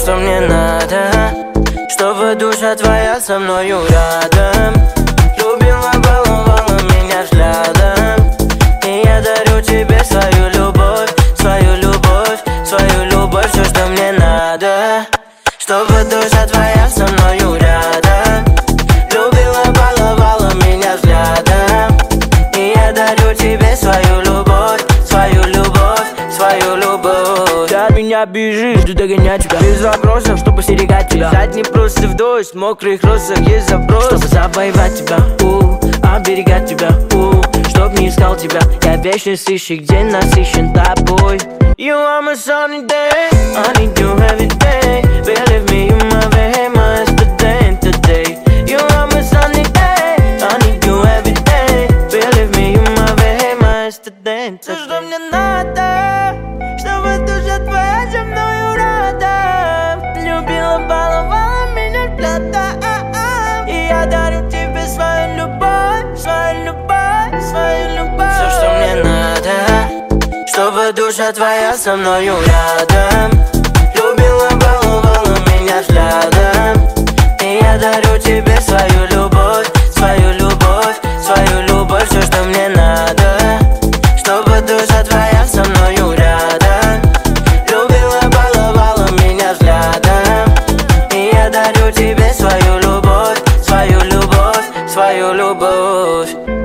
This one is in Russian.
что мне надо, чтобы душа твоя со мною рядом. Любила, баловала меня взглядом, и я дарю тебе свою любовь, свою любовь, свою любовь. Все, что мне надо, чтобы душа твоя со мною рядом. Любила, баловала меня взглядом, и я дарю тебе свою любовь, свою любовь, свою любовь. Ты от меня бежишь, жду догонять тебя без вопросов, чтобы остерегать тебя. Писать не просто в дождь, в мокрых росах есть запрос, чтобы завоевать тебя, оберегать тебя, чтоб не искал тебя. Я вечный сыщик, день насыщен тобой. You are my sunny day, I need you every day. Believe me, you my very much yesterday and today. You are my sunny day, I need you every day. Believe me, you my very much yesterday and today. Все, что мне надо, чтобы душа твоя со мною рядом. Любила, баловала меня взглядом, и я дарю тебе свою любовь, свою любовь, свою любовь. Все, что мне надо, чтобы душа твоя со мною рядом. Любила, баловала меня взглядом, и я дарю тебе свою любовь, свою любовь, свою любовь. Все, что мне надо, чтобы душа твоя со мною рядом. Любила, баловала меня взглядом, и я дарю тебе свою любовь, свою любовь, свою любовь.